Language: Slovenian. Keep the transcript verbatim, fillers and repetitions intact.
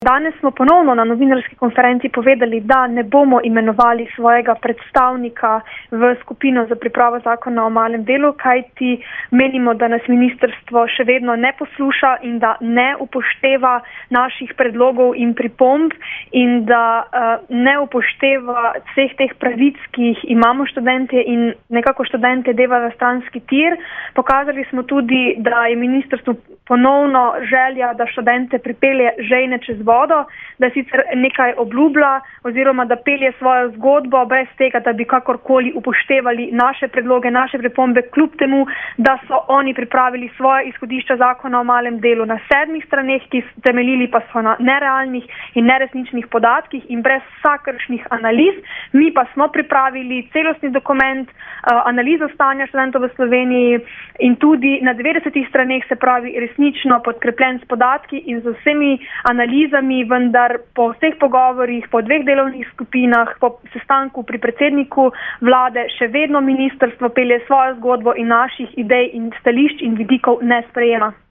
danes smo ponovno na novinarski konferenci povedali, da ne bomo imenovali svojega predstavnika v skupino za pripravo zakona o malem delu, kajti menimo, da nas ministrstvo še vedno ne posluša in da ne upošteva naših predlogov in pripomb in da uh, ne upošteva vseh teh pravic, ki jih imamo študente in nekako študente deva v stranski tir. Pokazali smo tudi, da je ministrstvo ponovno želja, da študente pripelje žejne čez vodo, da sicer nekaj obljublja oziroma da pelje svojo zgodbo brez tega, da bi kakorkoli upoštevali naše predloge, naše pripombe, kljub temu, da so oni pripravili svoje izhodišča zakona o malem delu na sedmih straneh, ki temeljili pa so na nerealnih in neresničnih podatkih in brez vsakršnih analiz. Mi pa smo pripravili celostni dokument, analizo stanja študentov v Sloveniji in tudi na devetdesetih straneh, se pravi resnično podkrepljen s podatki in z vsemi analizami, vendar po vseh pogovorih, po dveh delovnih skupinah, po sestanku pri predsedniku vlade še vedno ministrstvo pelje svojo zgodbo in naših idej in stališč in vidikov ne sprejema.